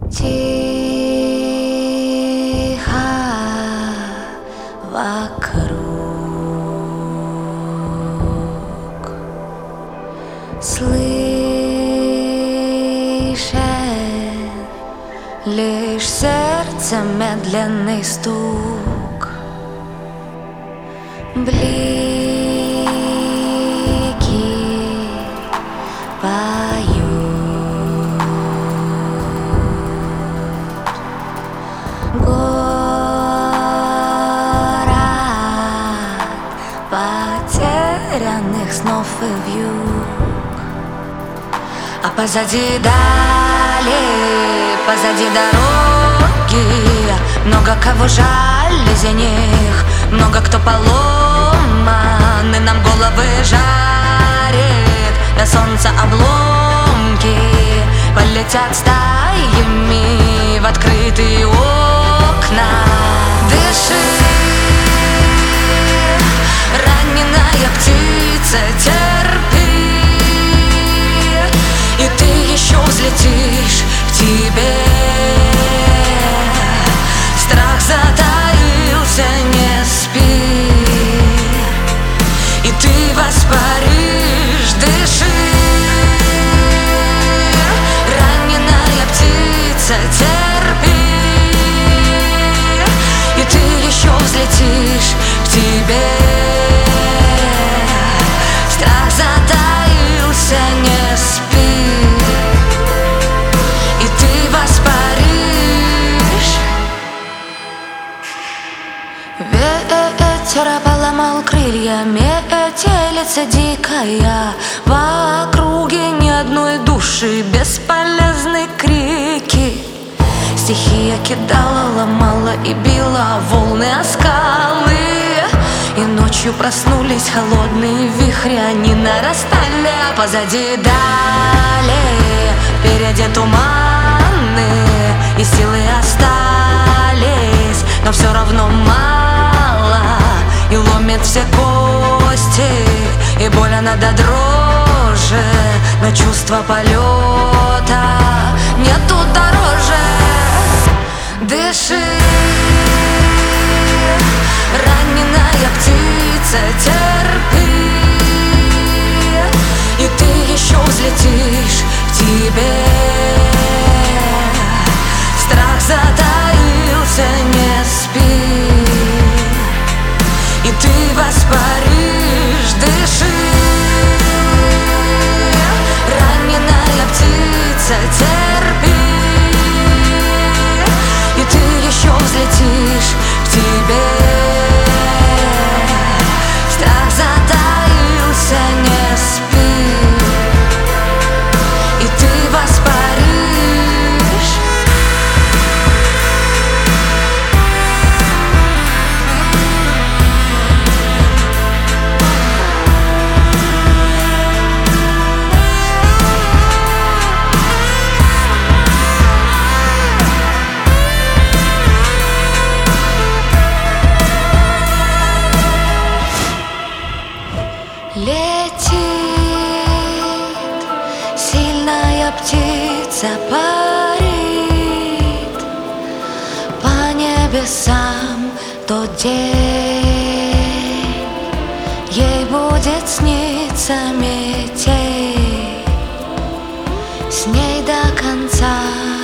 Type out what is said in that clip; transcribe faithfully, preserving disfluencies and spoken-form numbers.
Тихо вокруг, слышен лишь сердце медленный стук, блики поют. Потерянных снов и вьюг, а позади дали, позади дороги много кого жаль из них, много кто поломан, и нам головы жарит до солнца обломки, полетят стаями в открытые окна. Дыши, раненая птица, терпи, и ты еще взлетишь к тебе. Страх затаился, не спи, и ты воспаришь. Дыши, раненая птица, терпи, и ты еще взлетишь к тебе. Страх затаился, не спи, и ты воспаришь. Ветер поломал крылья, метелица дикая, в округе ни одной души, бесполезны крики. Стихия кидала, ломала и била волны о скалы, и ночью проснулись холодные вихри, они нарастали, а позади дали, впереди туманы, и силы остались, но все равно мало, и ломит все кости, и боль она до дрожи, но чувство полета нету дороже. Дыши, раненая птица, терпи, и ты еще взлетишь к тебе. Страх затаился, не спи, и ты воспаришь. Дыши, раненая птица, терпи, и ты еще взлетишь к тебе. Страх затаился, не спи, и ты воспаришь. Летит сильная птица, парит по небесам тот день, ей будет сниться метель, с ней до конца.